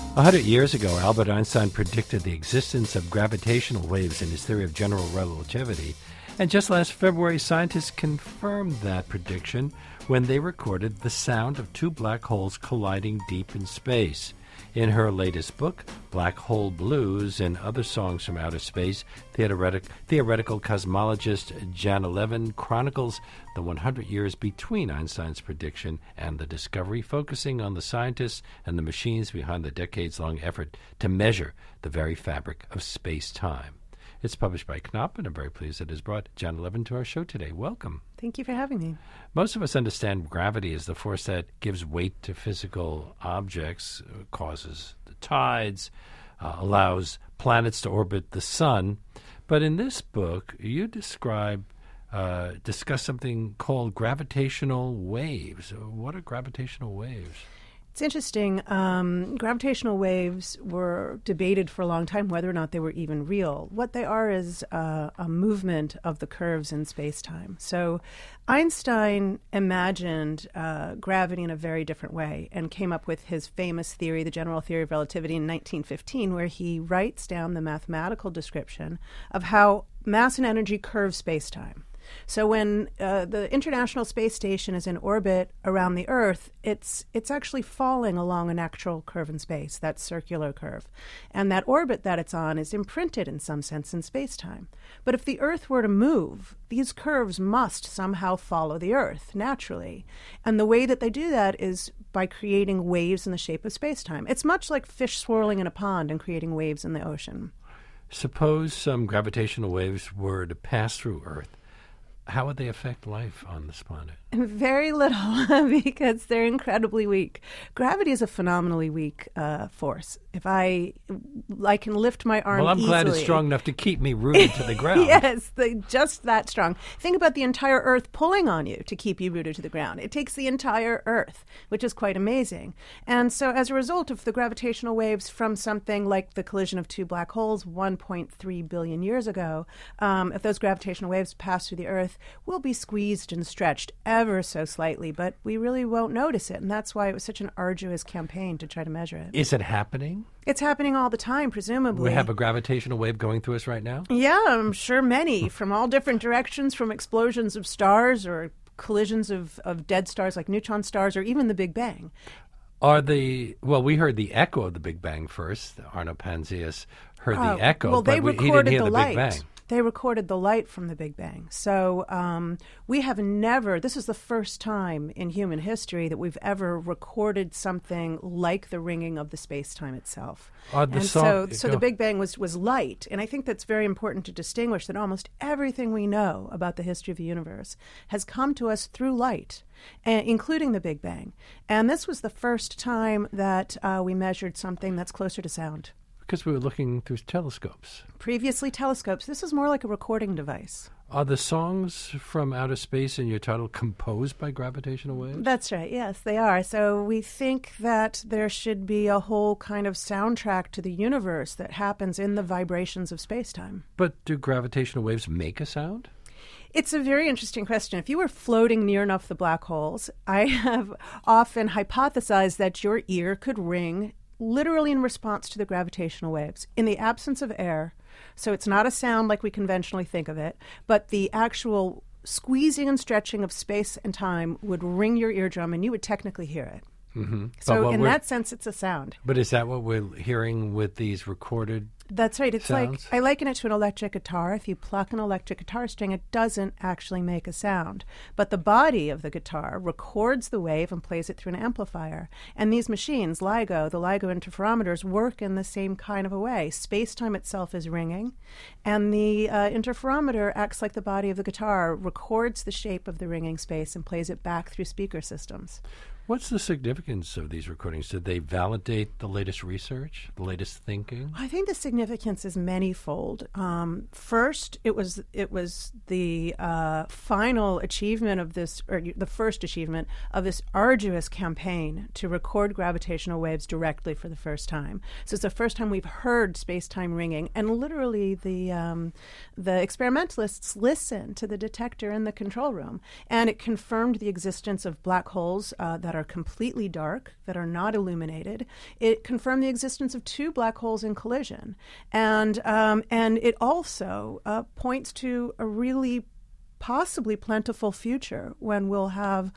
100 years ago, Albert Einstein predicted the existence of gravitational waves in his theory of general relativity. And just last February, scientists confirmed that prediction when they recorded the sound of two black holes colliding deep in space. In her latest book, Black Hole Blues and Other Songs from Outer Space, theoretical cosmologist Janna Levin chronicles the 100 years between Einstein's prediction and the discovery, focusing on the scientists and the machines behind the decades-long effort to measure the very fabric of space-time. It's published by Knopf, and I'm very pleased it has brought Janna Levin to our show today. Welcome. Thank you for having me. Most of us understand gravity as the force that gives weight to physical objects, causes the tides, allows planets to orbit the sun. But in this book, you discuss something called gravitational waves. What are gravitational waves? It's interesting. Gravitational waves were debated for a long time whether or not they were even real. What they are is a movement of the curves in space-time. So Einstein imagined gravity in a very different way and came up with his famous theory, the general theory of relativity, in 1915, where he writes down the mathematical description of how mass and energy curve space-time. So when the International Space Station is in orbit around the Earth, it's actually falling along an actual curve in space, that circular curve. And that orbit that it's on is imprinted in some sense in space-time. But if the Earth were to move, these curves must somehow follow the Earth naturally. And the way that they do that is by creating waves in the shape of space-time. It's much like fish swirling in a pond and creating waves in the ocean. Suppose some gravitational waves were to pass through Earth. How would they affect life on this planet? Very little, because they're incredibly weak. Gravity is a phenomenally weak force. If I can lift my arm I'm easily. glad it's strong enough to keep me rooted to the ground. Yes, just that strong. Think about the entire Earth pulling on you to keep you rooted to the ground. It takes the entire Earth, which is quite amazing. And so as a result of the gravitational waves from something like the collision of two black holes 1.3 billion years ago, if those gravitational waves pass through the Earth, we'll be squeezed and stretched ever so slightly, but we really won't notice it. And that's why it was such an arduous campaign to try to measure it. Is it happening? It's happening all the time, presumably. We have a gravitational wave going through us right now? Yeah, I'm sure many, from all different directions, from explosions of stars or collisions of dead stars like neutron stars or even the Big Bang. We heard the echo of the Big Bang first. Arno Panzias heard the echo, but he didn't hear the light. Big Bang. They recorded the light from the Big Bang. So we have never, this is the first time in human history that we've ever recorded something like the ringing of the space-time itself. So the Big Bang was light. And I think that's very important to distinguish that almost everything we know about the history of the universe has come to us through light, including the Big Bang. And this was the first time that we measured something that's closer to sound. Because we were looking through telescopes. Previously telescopes. This is more like a recording device. Are the songs from outer space in your title composed by gravitational waves? That's right. Yes, they are. So we think that there should be a whole kind of soundtrack to the universe that happens in the vibrations of space-time. But do gravitational waves make a sound? It's a very interesting question. If you were floating near enough the black holes, I have often hypothesized that your ear could ring literally in response to the gravitational waves, in the absence of air. So it's not a sound like we conventionally think of it, but the actual squeezing and stretching of space and time would ring your eardrum, and you would technically hear it. Mm-hmm. So in that sense, it's a sound. But is that what we're hearing with these recorded That's right. It's sounds? like, I liken it to an electric guitar. If you pluck an electric guitar string, it doesn't actually make a sound. But the body of the guitar records the wave and plays it through an amplifier. And these machines, LIGO, the LIGO interferometers, work in the same kind of a way. Space-time itself is ringing, and the interferometer acts like the body of the guitar, records the shape of the ringing space and plays it back through speaker systems. What's the significance of these recordings? Did they validate the latest research, the latest thinking? I think the significance is manyfold. First, it was the final achievement of this, or the first achievement of this arduous campaign to record gravitational waves directly for the first time. So it's the first time we've heard space-time ringing, and literally the experimentalists listened to the detector in the control room, and it confirmed the existence of black holes that are are completely dark, that are not illuminated. It confirmed the existence of two black holes in collision. And it also points to a really possibly plentiful future when we'll have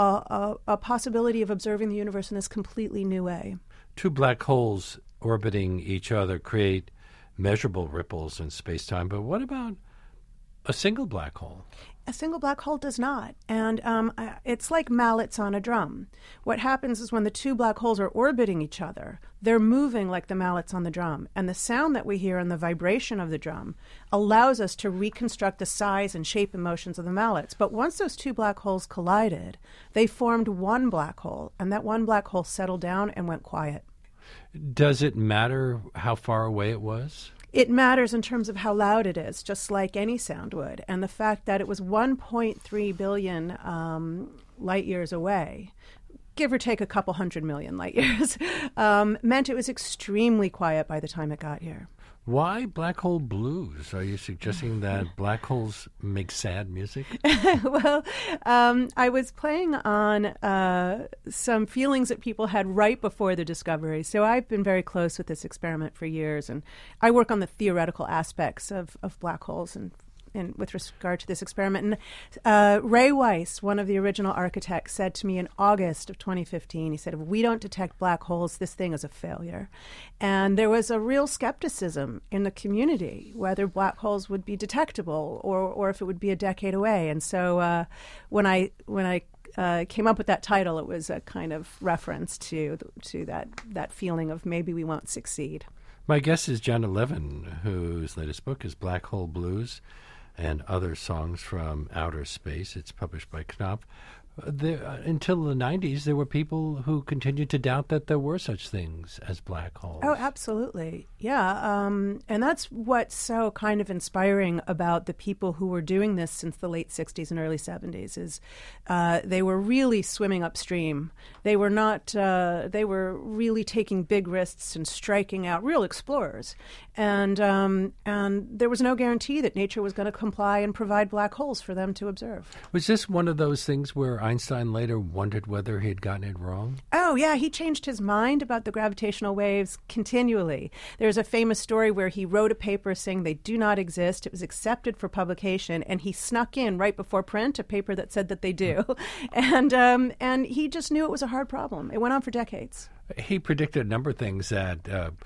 a possibility of observing the universe in this completely new way. Two black holes orbiting each other create measurable ripples in space-time, but what about a single black hole? A single black hole does not. And it's like mallets on a drum. What happens is when the two black holes are orbiting each other, they're moving like the mallets on the drum. And the sound that we hear and the vibration of the drum allows us to reconstruct the size and shape and motions of the mallets. But once those two black holes collided, they formed one black hole. And that one black hole settled down and went quiet. Does it matter how far away it was? It matters in terms of how loud it is, just like any sound would. And the fact that it was 1.3 billion light years away, give or take a couple 100 million light years, meant it was extremely quiet by the time it got here. Why black hole blues? Are you suggesting that black holes make sad music? Well, I was playing on some feelings that people had right before the discovery. So I've been very close with this experiment for years, and I work on the theoretical aspects of black holes and with regard to this experiment. And Ray Weiss, one of the original architects, said to me in August of 2015, he said, if we don't detect black holes, this thing is a failure. And there was a real skepticism in the community whether black holes would be detectable or if it would be a decade away. And so when I came up with that title, it was a kind of reference to that feeling of maybe we won't succeed. My guest is Janna Levin, whose latest book is Black Hole Blues and Other Songs from Outer Space. It's published by Knopf. Until the 90s, there were people who continued to doubt that there were such things as black holes. Oh, absolutely. Yeah. And that's what's so kind of inspiring about the people who were doing this since the late 60s and early 70s is they were really swimming upstream. They were not, they were really taking big risks and striking out, real explorers. And there was no guarantee that nature was going to comply and provide black holes for them to observe. Was this one of those things where Einstein later wondered whether he had gotten it wrong? Oh, yeah. He changed his mind about the gravitational waves continually. There's a famous story where he wrote a paper saying they do not exist. It was accepted for publication, and he snuck in right before print a paper that said that they do. And he just knew it was a hard problem. It went on for decades. He predicted a number of things that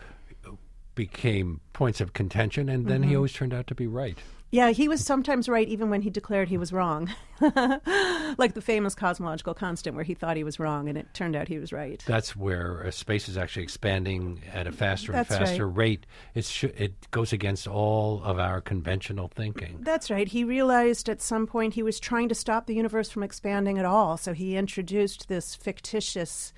became points of contention, and then he always turned out to be right. Yeah, he was sometimes right even when he declared he was wrong. Like the famous cosmological constant where he thought he was wrong and it turned out he was right. That's where space is actually expanding at a faster and faster rate. It goes against all of our conventional thinking. That's right. He realized at some point he was trying to stop the universe from expanding at all. So he introduced this fictitious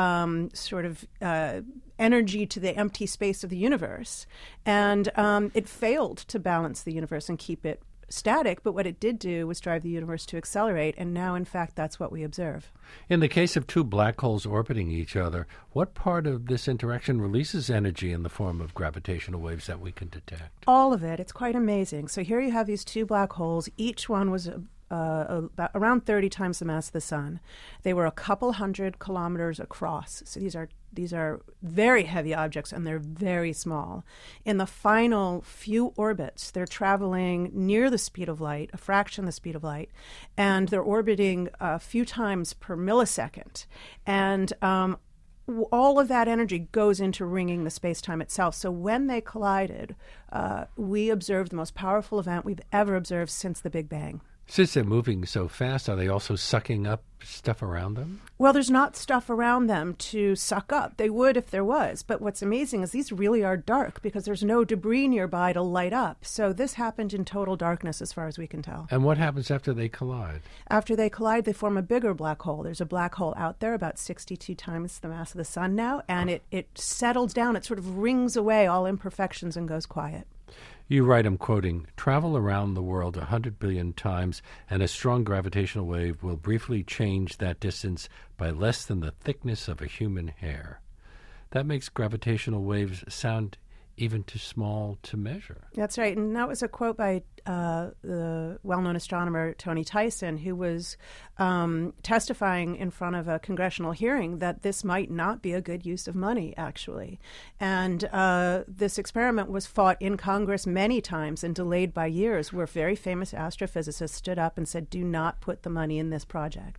energy to the empty space of the universe. And it failed to balance the universe and keep it static, but what it did do was drive the universe to accelerate, and now, in fact, that's what we observe. In the case of two black holes orbiting each other, what part of this interaction releases energy in the form of gravitational waves that we can detect? All of it. It's quite amazing. So here you have these two black holes. Each one was about around 30 times the mass of the sun. They were a couple 100 kilometers across. So these are very heavy objects, and they're very small. In the final few orbits, they're traveling near the speed of light, a fraction of the speed of light, and they're orbiting a few times per millisecond. And all of that energy goes into ringing the space-time itself. So when they collided, we observed the most powerful event we've ever observed since the Big Bang. Since they're moving so fast, are they also sucking up stuff around them? Well, there's not stuff around them to suck up. They would if there was. But what's amazing is these really are dark because there's no debris nearby to light up. So this happened in total darkness as far as we can tell. And what happens after they collide? After they collide, they form a bigger black hole. There's a black hole out there about 62 times the mass of the sun now, and it settles down. It sort of rings away all imperfections and goes quiet. You write, I'm quoting, "Travel around the world 100 billion times, and a strong gravitational wave will briefly change that distance by less than the thickness of a human hair." That makes gravitational waves sound even too small to measure. That's right. And that was a quote by the well-known astronomer Tony Tyson, who was testifying in front of a congressional hearing that this might not be a good use of money, actually. And this experiment was fought in Congress many times and delayed by years, where very famous astrophysicists stood up and said, do not put the money in this project.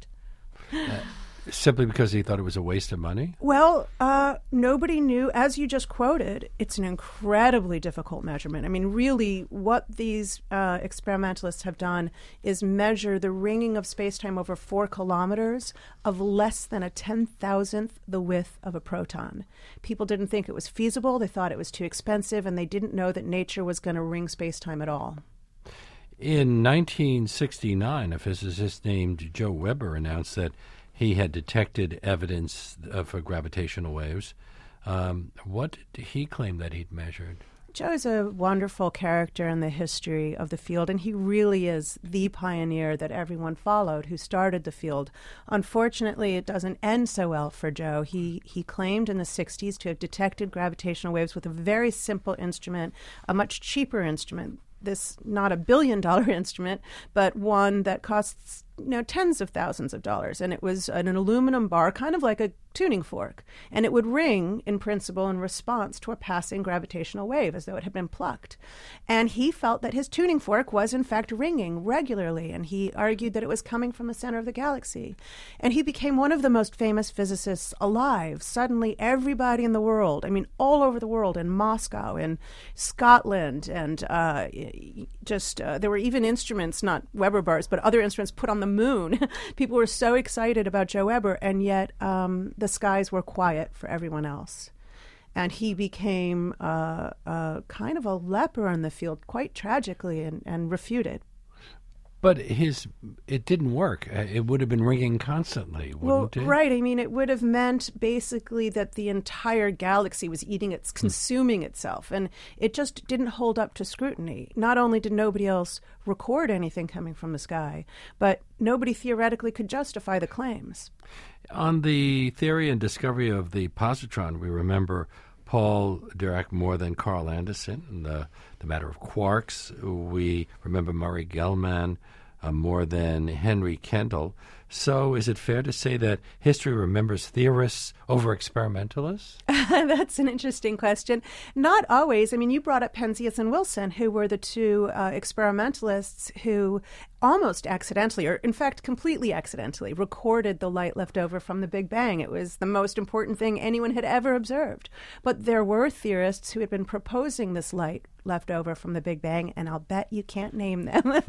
Simply because he thought it was a waste of money? Well, nobody knew. As you just quoted, it's an incredibly difficult measurement. I mean, really, what these experimentalists have done is measure the ringing of space-time over 4 kilometers of less than a 10,000th the width of a proton. People didn't think it was feasible. They thought it was too expensive, and they didn't know that nature was going to ring space-time at all. In 1969, a physicist named Joe Weber announced that he had detected evidence for gravitational waves. What did he claim that he'd measured? Joe is a wonderful character in the history of the field, and he really is the pioneer that everyone followed who started the field. Unfortunately, it doesn't end so well for Joe. He claimed in the 60s to have detected gravitational waves with a very simple instrument, a much cheaper instrument. This not $1 billion instrument, but one that costs tens of thousands of dollars. And it was an aluminum bar, kind of like a tuning fork. And it would ring, in principle, in response to a passing gravitational wave, as though it had been plucked. And he felt that his tuning fork was, in fact, ringing regularly. And he argued that it was coming from the center of the galaxy. And he became one of the most famous physicists alive. Suddenly, everybody in the world, I mean, all over the world, in Moscow, in Scotland, and there were even instruments, not Weber bars, but other instruments put on the moon. People were so excited about Joe Weber, and yet the skies were quiet for everyone else. And he became kind of a leper in the field, quite tragically, and refuted. But it didn't work. It would have been ringing constantly, wouldn't it? Right. I mean, it would have meant basically that the entire galaxy was consuming itself. And it just didn't hold up to scrutiny. Not only did nobody else record anything coming from the sky, but nobody theoretically could justify the claims. On the theory and discovery of the positron, we remember Paul Dirac more than Carl Anderson in the matter of quarks. We remember Murray Gell-Mann more than Henry Kendall. So is it fair to say that history remembers theorists over experimentalists? That's an interesting question. Not always. I mean, you brought up Penzias and Wilson, who were the two experimentalists who almost accidentally, or in fact completely accidentally, recorded the light left over from the Big Bang. It was the most important thing anyone had ever observed. But there were theorists who had been proposing this light left over from the Big Bang, and I'll bet you can't name them.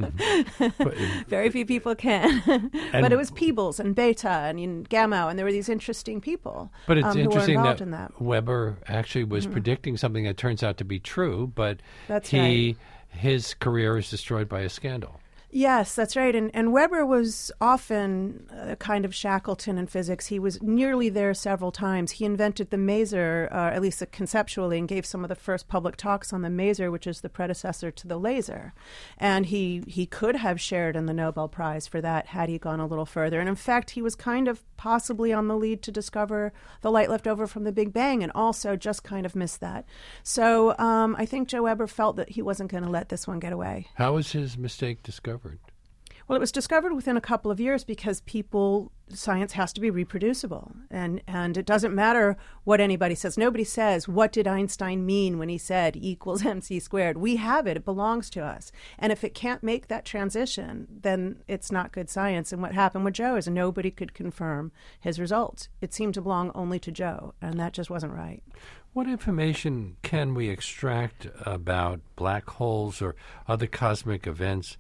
Very few people can. But it was Peebles and Bethe and Gamow, and there were these interesting people but it's who interesting were involved in that. Weber actually was predicting something that turns out to be true, but That's right. His career is destroyed by a scandal. Yes, that's right. And Weber was often a kind of Shackleton in physics. He was nearly there several times. He invented the maser, at least conceptually, and gave some of the first public talks on the maser, which is the predecessor to the laser. And he could have shared in the Nobel Prize for that had he gone a little further. And in fact, he was kind of possibly on the lead to discover the light left over from the Big Bang, and also just kind of missed that. So I think Joe Weber felt that he wasn't going to let this one get away. How was his mistake discovered? Well, it was discovered within a couple of years because science has to be reproducible. And it doesn't matter what anybody says. Nobody says, what did Einstein mean when he said E equals mc squared? We have it. It belongs to us. And if it can't make that transition, then it's not good science. And what happened with Joe is nobody could confirm his results. It seemed to belong only to Joe, and that just wasn't right. What information can we extract about black holes or other cosmic events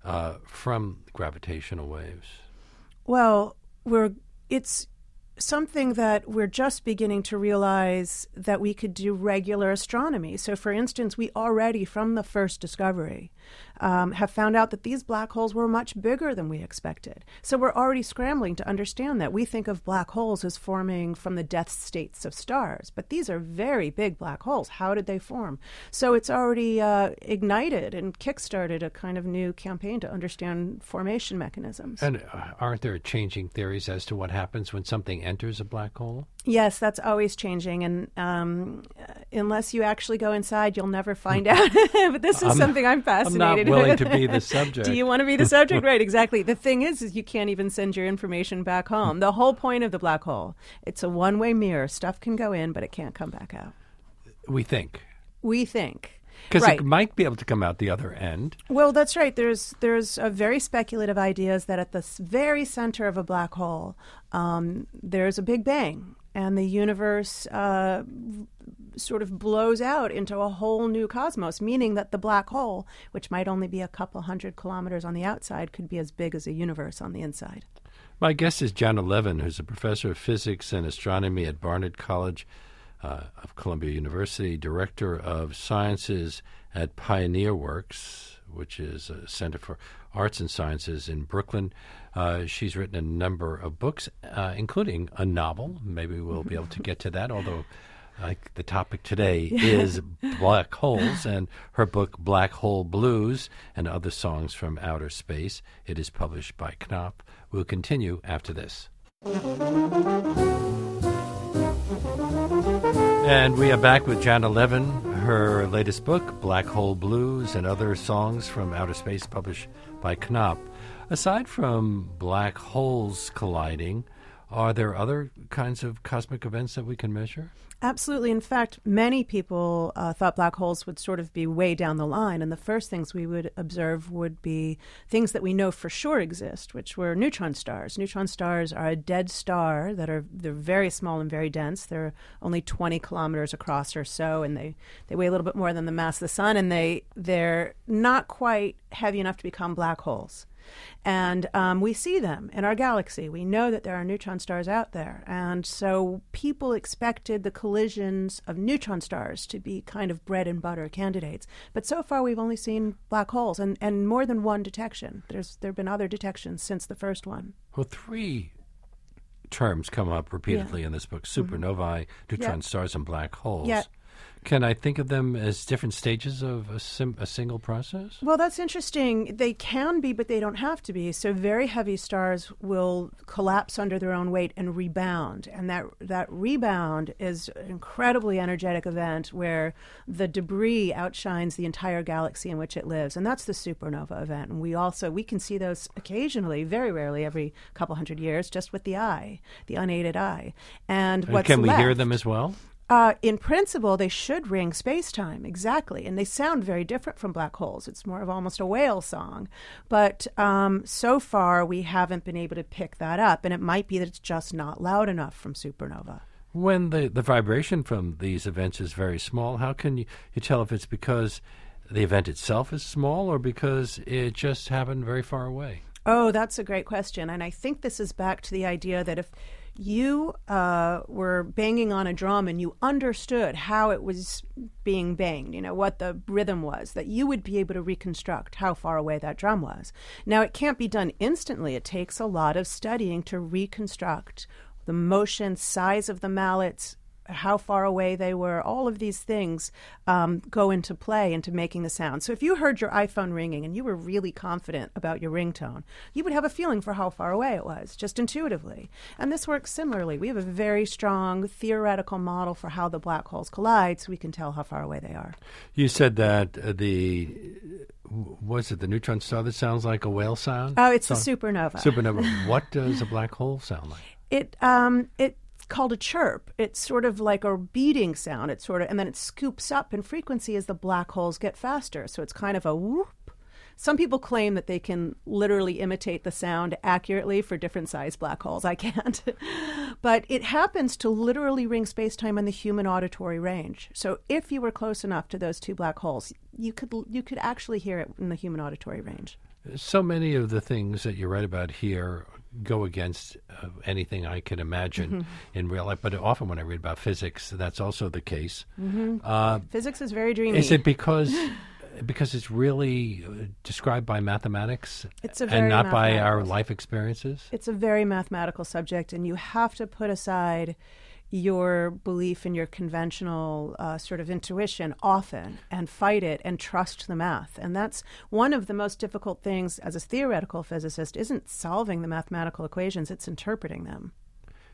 from gravitational waves? Well, it's something that we're just beginning to realize that we could do regular astronomy. So, for instance, we already, from the first discovery, have found out that these black holes were much bigger than we expected. So we're already scrambling to understand that. We think of black holes as forming from the death states of stars, but these are very big black holes. How did they form? So it's already ignited and kickstarted a kind of new campaign to understand formation mechanisms. And aren't there changing theories as to what happens when something enters a black hole? Yes, that's always changing, and unless you actually go inside, you'll never find out. But this is something I'm fascinated with. I'm not willing to be the subject. Do you want to be the subject? Right, exactly. The thing is you can't even send your information back home. The whole point of the black hole, it's a one-way mirror. Stuff can go in, but it can't come back out. We think. Because it might be able to come out the other end. Well, that's right. There's a very speculative ideas that at the very center of a black hole, there's a Big Bang, and the universe sort of blows out into a whole new cosmos, meaning that the black hole, which might only be a couple 100 kilometers on the outside, could be as big as a universe on the inside. My guest is Jana Levin, who's a professor of physics and astronomy at Barnard College of Columbia University, director of sciences at Pioneer Works, which is a Center for Arts and Sciences in Brooklyn. She's written a number of books, including a novel. Maybe we'll be able to get to that, although the topic today is black holes, and her book, Black Hole Blues and Other Songs from Outer Space. It is published by Knopf. We'll continue after this. And we are back with Jana Levin. Her latest book, Black Hole Blues and Other Songs from Outer Space, published by Knopf. Aside from black holes colliding, are there other kinds of cosmic events that we can measure? Absolutely. In fact, many people thought black holes would sort of be way down the line, and the first things we would observe would be things that we know for sure exist, which were neutron stars. Neutron stars are a dead star they're very small and very dense. They're only 20 kilometers across or so, and they weigh a little bit more than the mass of the sun, and they're not quite heavy enough to become black holes. And we see them in our galaxy. We know that there are neutron stars out there. And so people expected the collisions of neutron stars to be kind of bread and butter candidates. But so far, we've only seen black holes and more than one detection. There have been other detections since the first one. Well, three terms come up repeatedly in this book: supernovae, neutron stars, and black holes. Yeah. Can I think of them as different stages of a single process? Well, that's interesting. They can be, but they don't have to be. So very heavy stars will collapse under their own weight and rebound. And that rebound is an incredibly energetic event where the debris outshines the entire galaxy in which it lives. And that's the supernova event. And we can see those occasionally, very rarely, every couple hundred years, just with the eye, the unaided eye. And what's can we left, hear them as well? In principle, they should ring space-time, exactly. And they sound very different from black holes. It's more of almost a whale song. But so far, we haven't been able to pick that up. And it might be that it's just not loud enough from supernova. When the vibration from these events is very small, how can you tell if it's because the event itself is small or because it just happened very far away? Oh, that's a great question. And I think this is back to the idea that if you were banging on a drum and you understood how it was being banged, what the rhythm was, that you would be able to reconstruct how far away that drum was. Now, it can't be done instantly. It takes a lot of studying to reconstruct the motion, size of the mallets, how far away they were. All of these things go into play into making the sound. So if you heard your iPhone ringing and you were really confident about your ringtone, you would have a feeling for how far away it was, just intuitively. And this works similarly. We have a very strong theoretical model for how the black holes collide, so we can tell how far away they are. You said that the neutron star that sounds like a whale sound? Oh, it's a supernova. Supernova. What does a black hole sound like? It's called a chirp. It's sort of like a beating sound. And then it scoops up in frequency as the black holes get faster. So it's kind of a whoop. Some people claim that they can literally imitate the sound accurately for different size black holes. I can't. But it happens to literally ring space-time in the human auditory range. So if you were close enough to those two black holes, you could actually hear it in the human auditory range. So many of the things that you write about here go against anything I can imagine in real life. But often when I read about physics, that's also the case. Physics is very dreamy. Is it because it's really described by mathematics and not by our life experiences? It's a very mathematical subject, and you have to put aside your belief in your conventional sort of intuition often and fight it and trust the math. And that's one of the most difficult things as a theoretical physicist, isn't solving the mathematical equations, it's interpreting them.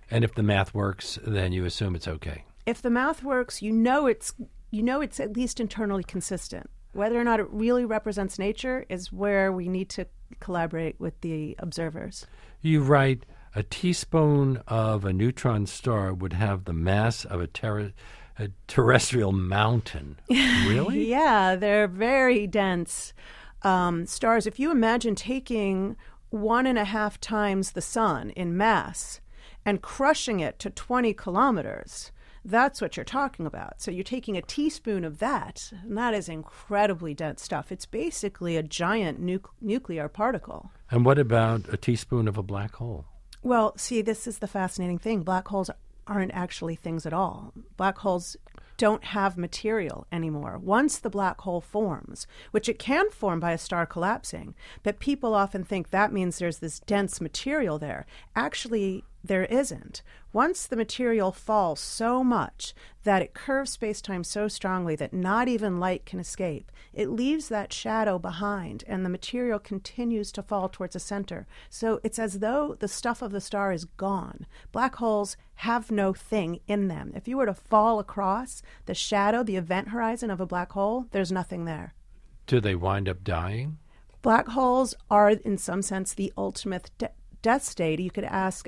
And if the math works, then you assume it's okay. If the math works, you know it's at least internally consistent. Whether or not it really represents nature is where we need to collaborate with the observers. You write, a teaspoon of a neutron star would have the mass of a terrestrial mountain. Really? Yeah, they're very dense stars. If you imagine taking 1.5 times the sun in mass and crushing it to 20 kilometers, that's what you're talking about. So you're taking a teaspoon of that, and that is incredibly dense stuff. It's basically a giant nuclear particle. And what about a teaspoon of a black hole? Well, see, this is the fascinating thing. Black holes aren't actually things at all. Black holes don't have material anymore. Once the black hole forms, which it can form by a star collapsing, but people often think that means there's this dense material there. Actually, there isn't. Once the material falls so much that it curves space-time so strongly that not even light can escape, it leaves that shadow behind, and the material continues to fall towards the center. So it's as though the stuff of the star is gone. Black holes have no thing in them. If you were to fall across the shadow, the event horizon of a black hole, there's nothing there. Do they wind up dying? Black holes are, in some sense, the ultimate death state. You could ask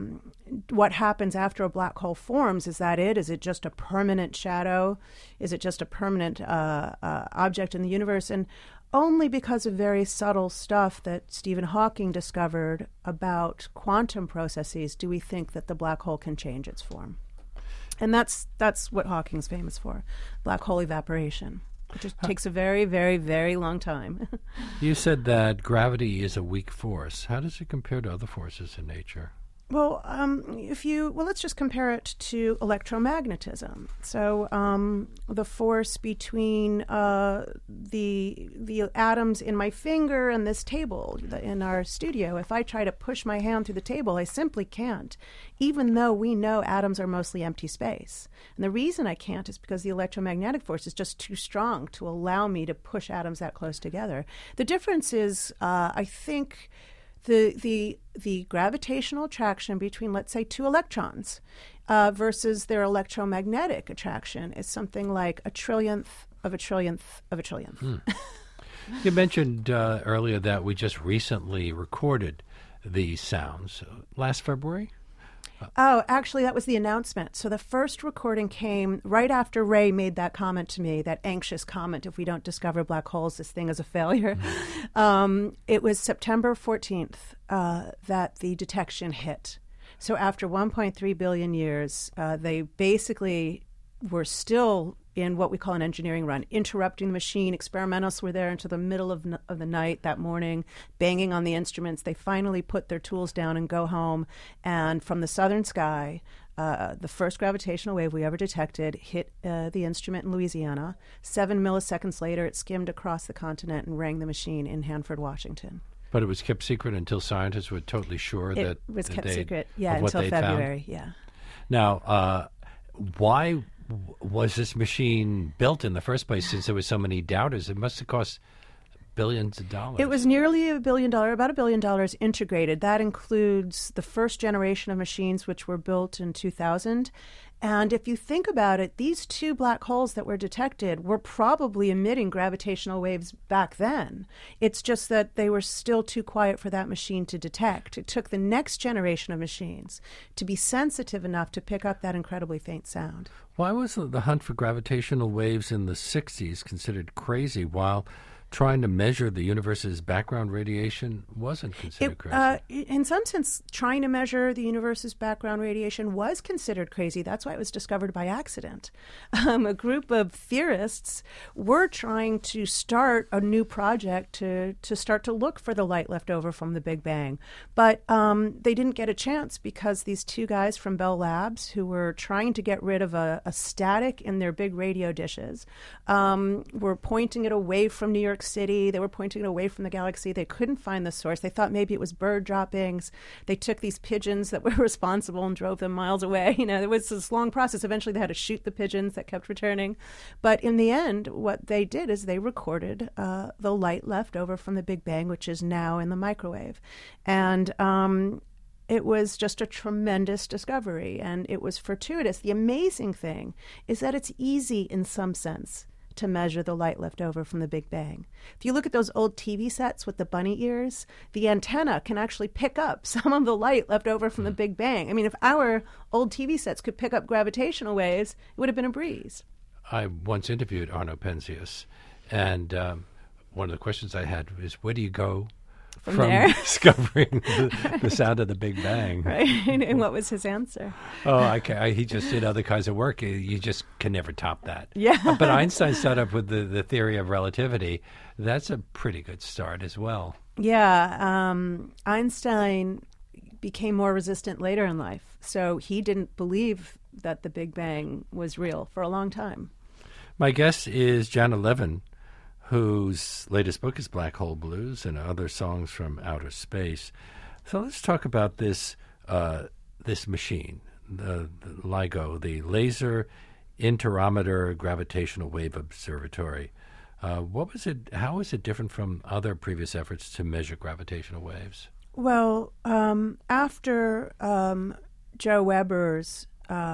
what happens after a black hole forms. Is that it? Is it just a permanent shadow? Is it just a permanent object in the universe? And only because of very subtle stuff that Stephen Hawking discovered about quantum processes do we think that the black hole can change its form. And that's what Hawking's famous for, black hole evaporation. It just takes a very, very, very long time. You said that gravity is a weak force. How does it compare to other forces in nature? Well, let's just compare it to electromagnetism. So the force between the atoms in my finger and this table in our studio, if I try to push my hand through the table, I simply can't, even though we know atoms are mostly empty space. And the reason I can't is because the electromagnetic force is just too strong to allow me to push atoms that close together. The difference is, I think, the gravitational attraction between, let's say, two electrons versus their electromagnetic attraction is something like a trillionth of a trillionth of a trillionth. You mentioned earlier that we just recently recorded these sounds last February? Oh, actually, that was the announcement. So the first recording came right after Ray made that comment to me, that anxious comment, if we don't discover black holes, this thing is a failure. It was September 14th that the detection hit. So after 1.3 billion years, they basically were still in what we call an engineering run, interrupting the machine. Experimentalists were there until the middle of the night that morning, banging on the instruments. They finally put their tools down and go home. And from the southern sky, the first gravitational wave we ever detected hit the instrument in Louisiana. 7 milliseconds later, it skimmed across the continent and rang the machine in Hanford, Washington. But it was kept secret until scientists were totally sure that it was kept secret, of what until found? February, yeah. Now, why was this machine built in the first place, since there were so many doubters? It must have cost billions of dollars. It was nearly $1 billion, about $1 billion integrated. That includes the first generation of machines, which were built in 2000. And if you think about it, these two black holes that were detected were probably emitting gravitational waves back then. It's just that they were still too quiet for that machine to detect. It took the next generation of machines to be sensitive enough to pick up that incredibly faint sound. Why was the hunt for gravitational waves in the 60s considered crazy, while trying to measure the universe's background radiation wasn't considered crazy? In some sense, trying to measure the universe's background radiation was considered crazy. That's why it was discovered by accident. A group of theorists were trying to start a new project to start to look for the light left over from the Big Bang. But they didn't get a chance because these two guys from Bell Labs, who were trying to get rid of a static in their big radio dishes, were pointing it away from New York City. They were pointing it away from the galaxy. They couldn't find the source. They thought maybe it was bird droppings. They took these pigeons that were responsible and drove them miles away. There was this long process. Eventually, they had to shoot the pigeons that kept returning. But in the end, what they did is they recorded the light left over from the Big Bang, which is now in the microwave. And it was just a tremendous discovery, and it was fortuitous. The amazing thing is that it's easy in some sense to measure the light left over from the Big Bang. If you look at those old TV sets with the bunny ears, the antenna can actually pick up some of the light left over from the Big Bang. I mean, if our old TV sets could pick up gravitational waves, it would have been a breeze. I once interviewed Arno Penzias, and one of the questions I had was, where do you go from discovering the sound of the Big Bang? Right. And what was his answer? Oh, he just did other kinds of work. You just can never top that. Yeah. But Einstein started up with the theory of relativity. That's a pretty good start as well. Yeah. Einstein became more resistant later in life. So he didn't believe that the Big Bang was real for a long time. My guest is Janna Levin, whose latest book is Black Hole Blues and Other Songs from Outer Space. So let's talk about this machine, the LIGO, the Laser Interferometer Gravitational Wave Observatory. What was it? How is it different from other previous efforts to measure gravitational waves? Well, after Joe Weber's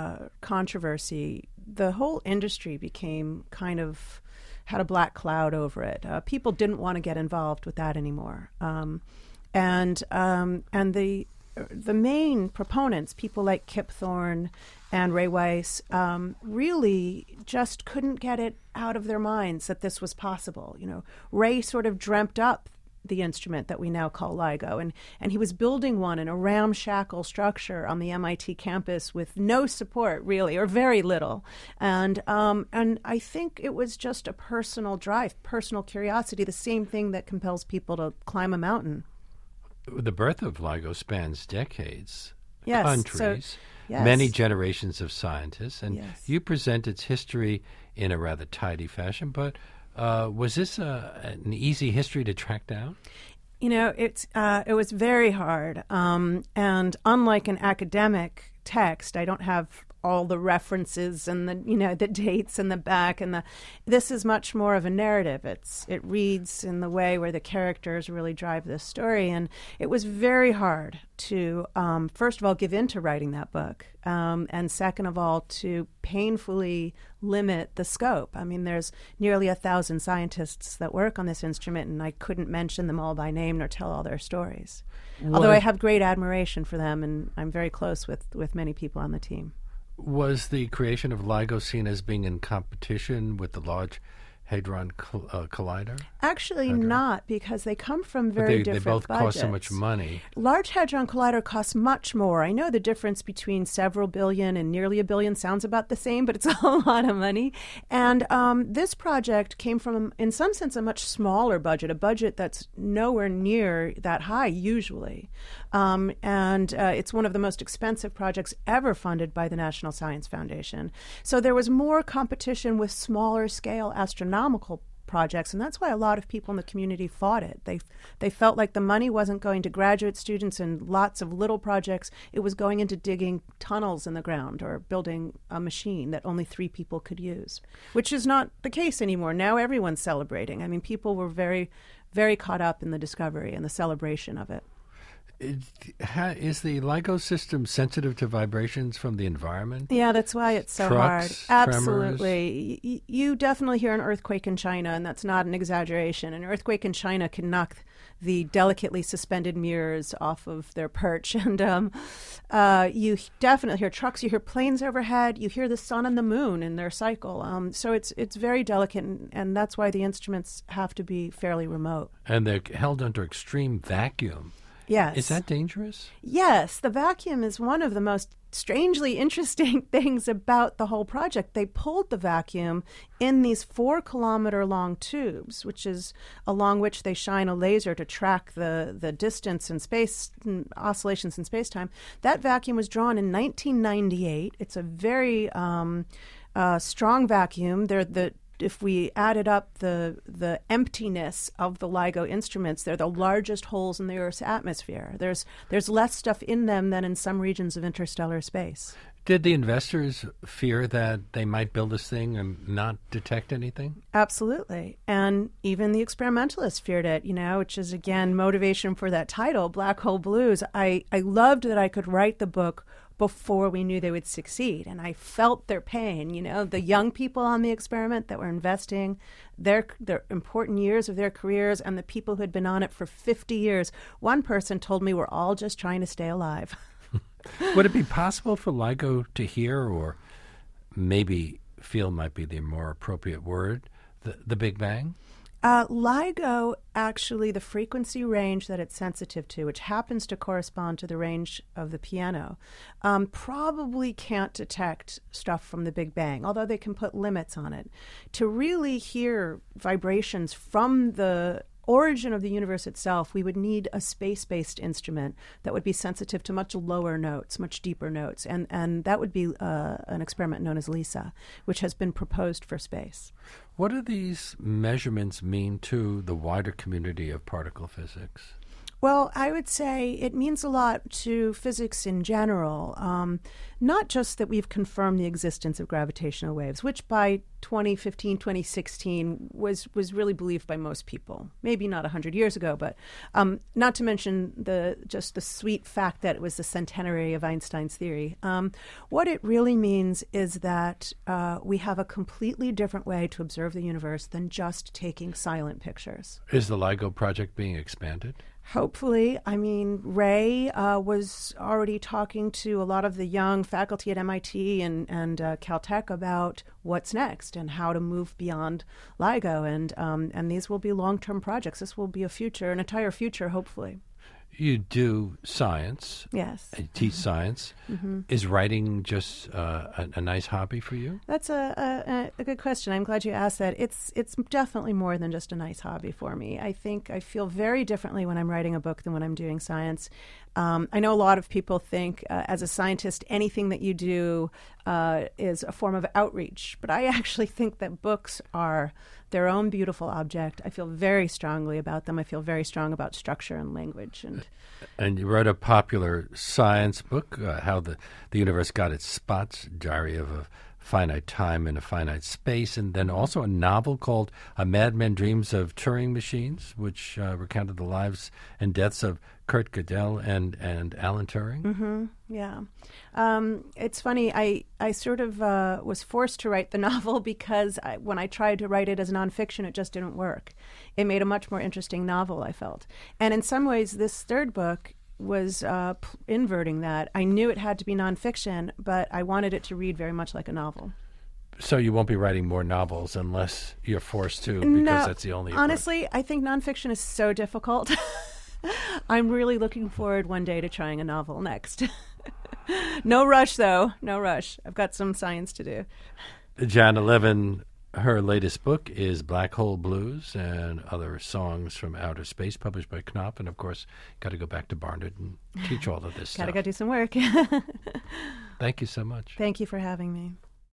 controversy, the whole industry became kind of had a black cloud over it. People didn't want to get involved with that anymore, and the main proponents, people like Kip Thorne and Ray Weiss, really just couldn't get it out of their minds that this was possible. You know, Ray sort of dreamt up the instrument that we now call LIGO, and he was building one in a ramshackle structure on the MIT campus with no support, really, or very little. And I think it was just a personal drive, personal curiosity, the same thing that compels people to climb a mountain. The birth of LIGO spans decades, yes, countries, yes. Many generations of scientists, and yes. You present its history in a rather tidy fashion, but was this an easy history to track down? You know, it was very hard, and unlike an academic text, I don't have all the references and the dates in the back, and this is much more of a narrative. It reads in the way where the characters really drive this story, and it was very hard to first of all give in to writing that book, and second of all to painfully limit the scope. I mean, there's nearly 1,000 scientists that work on this instrument, and I couldn't mention them all by name nor tell all their stories. Although I have great admiration for them, and I'm very close with many people on the team. Was the creation of LIGO seen as being in competition with the Large Hadron Collider? Actually, not, because they come from very different They both budgets. cost so much money. Large Hadron Collider costs much more. I know the difference between several billion and nearly a billion sounds about the same, but it's a lot of money. And this project came from, in some sense, a much smaller budget, a budget that's nowhere near that high usually. And it's one of the most expensive projects ever funded by the National Science Foundation. So there was more competition with smaller scale astronomical projects, and that's why a lot of people in the community fought it. They felt like the money wasn't going to graduate students and lots of little projects. It was going into digging tunnels in the ground or building a machine that only 3 people could use, which is not the case anymore. Now everyone's celebrating. I mean, people were very, very caught up in the discovery and the celebration of it. Is the LIGO system sensitive to vibrations from the environment? Yeah, that's why it's so Trucks, hard. Absolutely. You definitely hear an earthquake in China, and that's not an exaggeration. An earthquake in China can knock the delicately suspended mirrors off of their perch. And you definitely hear trucks, you hear planes overhead, you hear the sun and the moon in their cycle. So it's very delicate, and that's why the instruments have to be fairly remote. And they're held under extreme vacuum. Yes. Is that dangerous? Yes. The vacuum is one of the most strangely interesting things about the whole project. They pulled the vacuum in these 4-kilometer-long tubes, which is along which they shine a laser to track the distance in space, oscillations in space-time. That vacuum was drawn in 1998. It's a very strong vacuum. If we added up the emptiness of the LIGO instruments, they're the largest holes in the Earth's atmosphere. There's less stuff in them than in some regions of interstellar space. Did the investors fear that they might build this thing and not detect anything? Absolutely. And even the experimentalists feared it, which is, again, motivation for that title, Black Hole Blues. I loved that I could write the book before we knew they would succeed. And I felt their pain, the young people on the experiment that were investing their important years of their careers, and the people who had been on it for 50 years. One person told me we're all just trying to stay alive. Would it be possible for LIGO to hear, or maybe feel might be the more appropriate word, the Big Bang? LIGO, actually, the frequency range that it's sensitive to, which happens to correspond to the range of the piano, probably can't detect stuff from the Big Bang, although they can put limits on it. To really hear vibrations from the origin of the universe itself, we would need a space-based instrument that would be sensitive to much lower notes, much deeper notes. And that would be an experiment known as LISA, which has been proposed for space. What do these measurements mean to the wider community of particle physics? Well, I would say it means a lot to physics in general, not just that we've confirmed the existence of gravitational waves, which by 2015, 2016 was really believed by most people. Maybe not 100 years ago, but not to mention the sweet fact that it was the centenary of Einstein's theory. What it really means is that we have a completely different way to observe the universe than just taking silent pictures. Is the LIGO project being expanded? Hopefully. I mean, Ray was already talking to a lot of the young faculty at MIT and Caltech about what's next and how to move beyond LIGO. And these will be long-term projects. This will be an entire future, hopefully. You do science. Yes. You teach science. Mm-hmm. Is writing just a nice hobby for you? That's a good question. I'm glad you asked that. It's definitely more than just a nice hobby for me. I think I feel very differently when I'm writing a book than when I'm doing science. I know a lot of people think, as a scientist, anything that you do is a form of outreach. But I actually think that books are their own beautiful object. I feel very strongly about them. I feel very strong about structure and language. And you wrote a popular science book, How the Universe Got Its Spots, Diary of a Finite Time in a Finite Space, and then also a novel called A Madman Dreams of Turing Machines, which recounted the lives and deaths of Kurt Gödel and Alan Turing. Mm-hmm. Yeah. It's funny. I sort of was forced to write the novel because when I tried to write it as nonfiction, it just didn't work. It made a much more interesting novel, I felt. And in some ways, this third book was inverting that. I knew it had to be nonfiction, but I wanted it to read very much like a novel. So you won't be writing more novels unless you're forced to, because that's the only approach. Honestly, I think nonfiction is so difficult. I'm really looking forward one day to trying a novel next. No rush, though. No rush. I've got some science to do. Janna Levin, her latest book is Black Hole Blues and Other Songs from Outer Space, published by Knopf. And, of course, got to go back to Barnard and teach all of this stuff. Got to go do some work. Thank you so much. Thank you for having me.